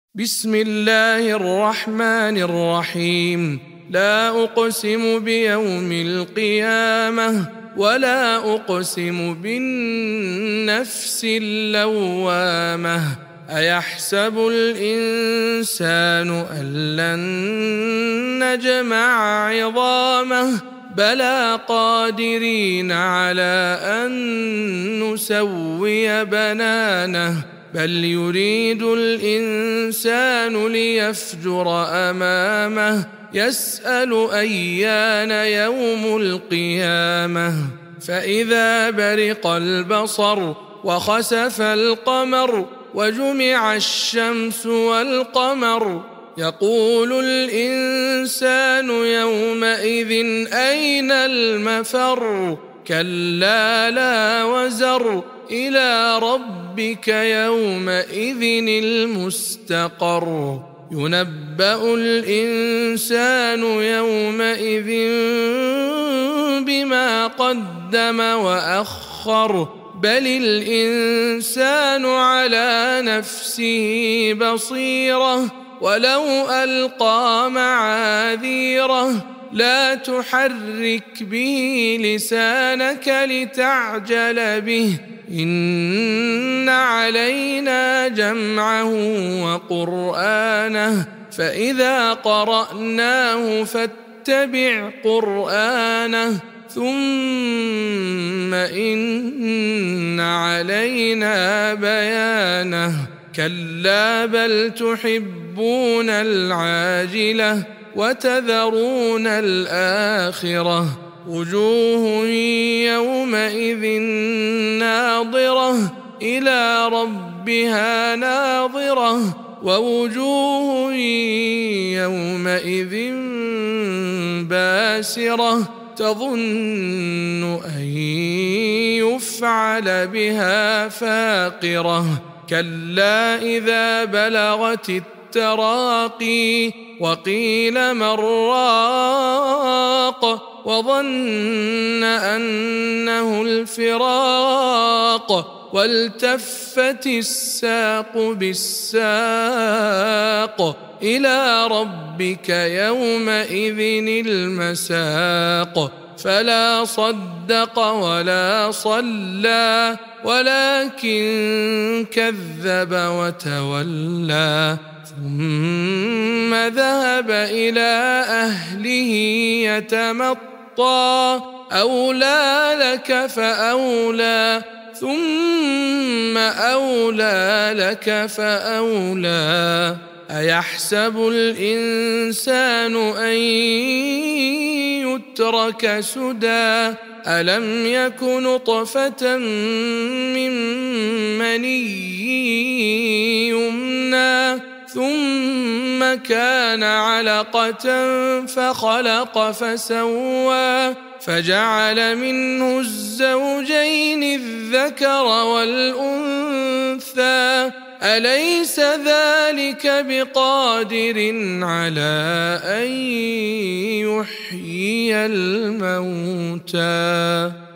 بسم الله الرحمن الرحيم. لا أقسم بيوم القيامة ولا أقسم بالنفس اللوامة. أيحسب الإنسان أن لن نجمع عظامه بلى قادرين على أن نسوي بنانه بل يريد الإنسان ليفجر أمامه يسأل أيان يوم القيامة. فإذا برق البصر وخسف القمر وجمع الشمس والقمر يقول الإنسان يومئذ أين المفر كلا لا وزر إلى ربك يومئذ المستقر. ينبأ الإنسان يومئذ بما قدم وأخر بل الإنسان على نفسه بصيرة ولو ألقى معاذيره لا تحرك به لسانك لتعجل به إن علينا جمعه وقرآنه فإذا قرأناه فاتبع قرآنه ثم إن علينا بيانه. كلا بل تحبون العاجلة وتذرون الآخرة وجوه يومئذ ناظرة إلى ربها ناظرة ووجوه يومئذ باسرة تظن أن يفعل بها فاقرة. كلا إذا بلغت التراقي وقيل من راق وظن أنه الفراق والتفت الساق بالساق إلى ربك يومئذ المساق. فلا صدق ولا صلى ولكن كذب وتولى ثم ذهب إلى أهله يتمطى أولى لك فأولى ثم أولى لك فأولى. أيحسب الإنسان أن يترك سدى ألم يك نطفة من مني يمنى ثم كان علقة فخلق فسوى فجعل منه الزوجين الذكر والأنثى أليس ذلك بقادر على أن يحيي الموتى.